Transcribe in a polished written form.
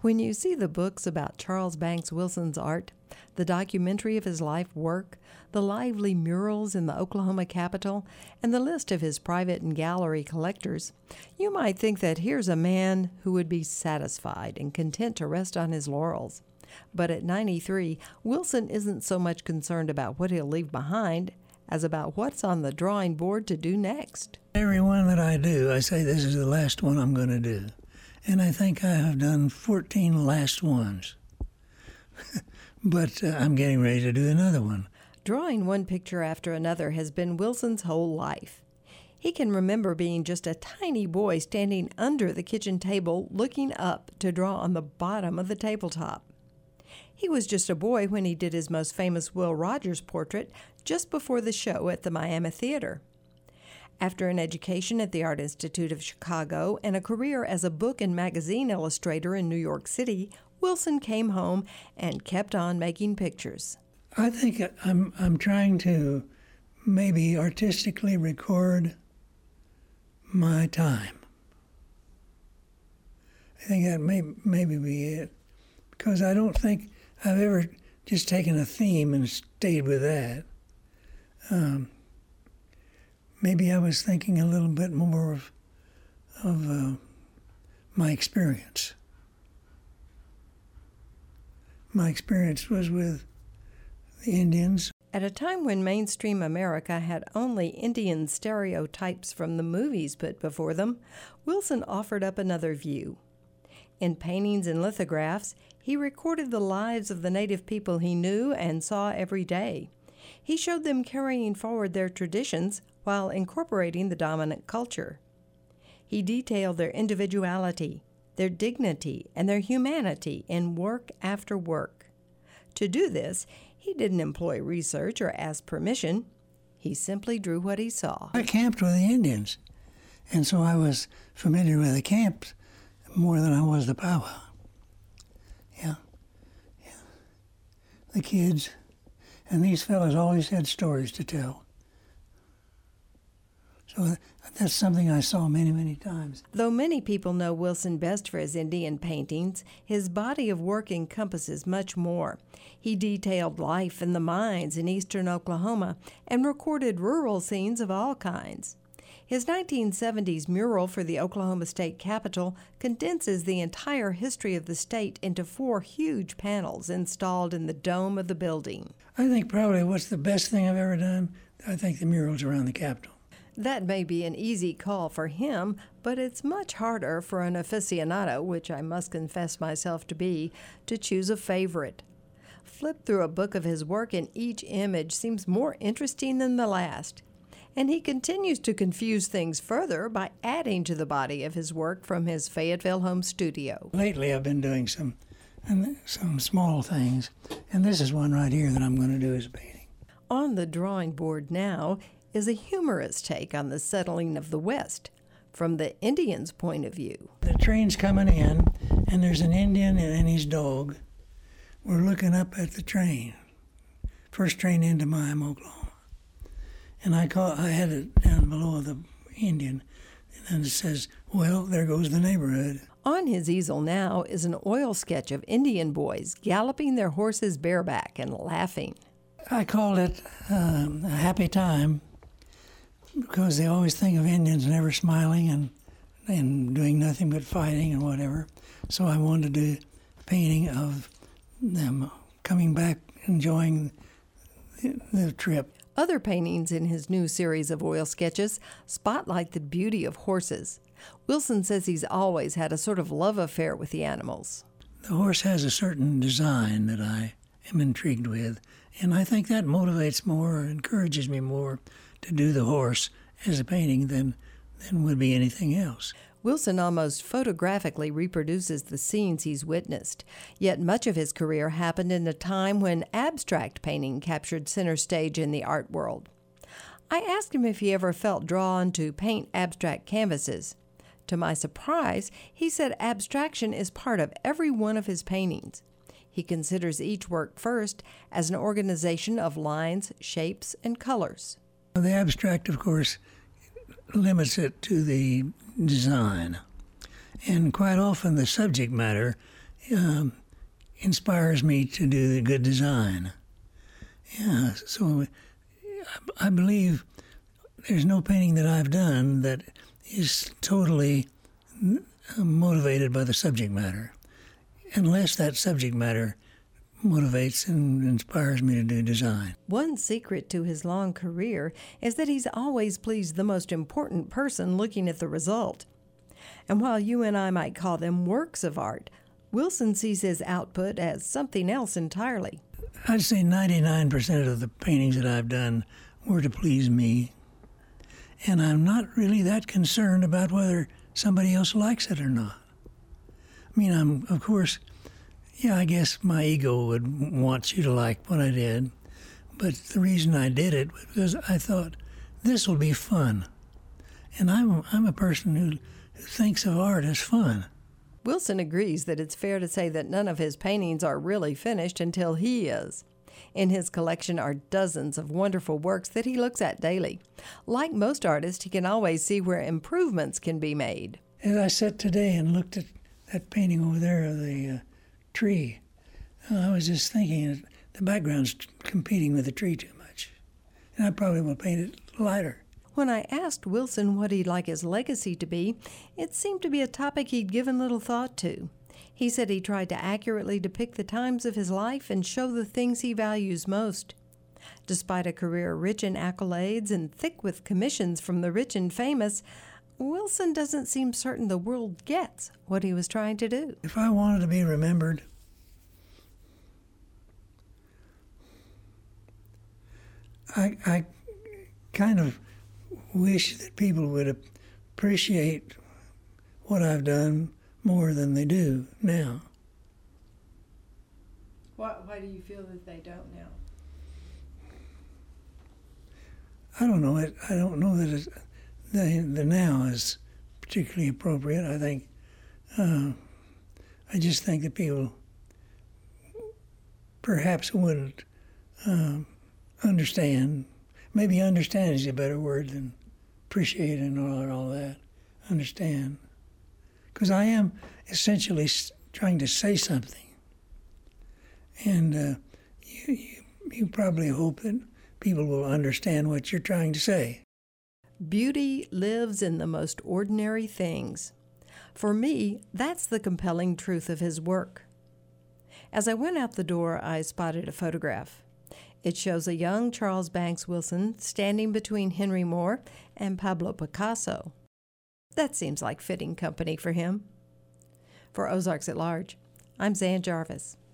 When you see the books about Charles Banks Wilson's art, the documentary of his life work, the lively murals in the Oklahoma Capitol, and the list of his private and gallery collectors, you might think that here's a man who would be satisfied and content to rest on his laurels. But at 93, Wilson isn't so much concerned about what he'll leave behind as about what's on the drawing board to do next. Every one that I do, I say this is the last one I'm going to do. And I think I have done 14 last ones. But I'm getting ready to do another one. Drawing one picture after another has been Wilson's whole life. He can remember being just a tiny boy standing under the kitchen table looking up to draw on the bottom of the tabletop. He was just a boy when he did his most famous Will Rogers portrait just before the show at the Miami Theater. After an education at the Art Institute of Chicago and a career as a book and magazine illustrator in New York City, Wilson came home and kept on making pictures. I think I'm trying to maybe artistically record my time. I think that may be it. Because I don't think I've ever just taken a theme and stayed with that. Maybe I was thinking a little bit more of my experience. My experience was with the Indians. At a time when mainstream America had only Indian stereotypes from the movies put before them, Wilson offered up another view. In paintings and lithographs, he recorded the lives of the native people he knew and saw every day. He showed them carrying forward their traditions while incorporating the dominant culture. He detailed their individuality, their dignity, and their humanity in work after work. To do this, he didn't employ research or ask permission. He simply drew what he saw. I camped with the Indians, and so I was familiar with the camps more than I was the powwow. Yeah. The kids, and these fellas always had stories to tell. So that's something I saw many, many times. Though many people know Wilson best for his Indian paintings, his body of work encompasses much more. He detailed life in the mines in eastern Oklahoma and recorded rural scenes of all kinds. His 1970s mural for the Oklahoma State Capitol condenses the entire history of the state into 4 huge panels installed in the dome of the building. I think probably what's the best thing I've ever done, I think the murals around the Capitol. That may be an easy call for him, but it's much harder for an aficionado, which I must confess myself to be, to choose a favorite. Flip through a book of his work and each image seems more interesting than the last. And he continues to confuse things further by adding to the body of his work from his Fayetteville home studio. Lately I've been doing some small things, and this is one right here that I'm going to do as a painting. On the drawing board now is a humorous take on the settling of the West from the Indians' point of view. The train's coming in, and there's an Indian and his dog. We're looking up at the train, first train into Miami, Oklahoma. And I had it down below the Indian, and then it says, well, there goes the neighborhood. On his easel now is an oil sketch of Indian boys galloping their horses bareback and laughing. I called it a happy time because they always think of Indians never smiling and doing nothing but fighting and whatever. So I wanted to do a painting of them coming back, enjoying the trip. Other paintings in his new series of oil sketches spotlight the beauty of horses. Wilson says he's always had a sort of love affair with the animals. The horse has a certain design that I am intrigued with, and I think that motivates more or encourages me more to do the horse as a painting than would be anything else. Wilson almost photographically reproduces the scenes he's witnessed, yet much of his career happened in a time when abstract painting captured center stage in the art world. I asked him if he ever felt drawn to paint abstract canvases. To my surprise, he said abstraction is part of every one of his paintings. He considers each work first as an organization of lines, shapes, and colors. The abstract, of course, limits it to the design. And quite often the subject matter inspires me to do the good design. Yeah, so I believe there's no painting that I've done that is totally motivated by the subject matter, unless that subject matter motivates and inspires me to do design. One secret to his long career is that he's always pleased the most important person looking at the result. And while you and I might call them works of art, Wilson sees his output as something else entirely. I'd say 99% of the paintings that I've done were to please me. And I'm not really that concerned about whether somebody else likes it or not. I mean, of course, I guess my ego would want you to like what I did. But the reason I did it was because I thought, this will be fun. And I'm a person who thinks of art as fun. Wilson agrees that it's fair to say that none of his paintings are really finished until he is. In his collection are dozens of wonderful works that he looks at daily. Like most artists, he can always see where improvements can be made. As I sat today and looked at that painting over there of the tree, I was just thinking that the background's competing with the tree too much. And I probably will paint it lighter. When I asked Wilson what he'd like his legacy to be, it seemed to be a topic he'd given little thought to. He said he tried to accurately depict the times of his life and show the things he values most. Despite a career rich in accolades and thick with commissions from the rich and famous, Wilson doesn't seem certain the world gets what he was trying to do. If I wanted to be remembered, I kind of wish that people would appreciate what I've done more than they do now. Why do you feel that they don't now? I don't know. I don't know that the now is particularly appropriate. I think I just think that people perhaps wouldn't understand. Maybe understand is a better word than appreciate and all that. Understand. Because I am essentially trying to say something. And you probably hope that people will understand what you're trying to say. Beauty lives in the most ordinary things. For me, that's the compelling truth of his work. As I went out the door, I spotted a photograph. It shows a young Charles Banks Wilson standing between Henry Moore and Pablo Picasso. That seems like fitting company for him. For Ozarks at Large, I'm Zan Jarvis.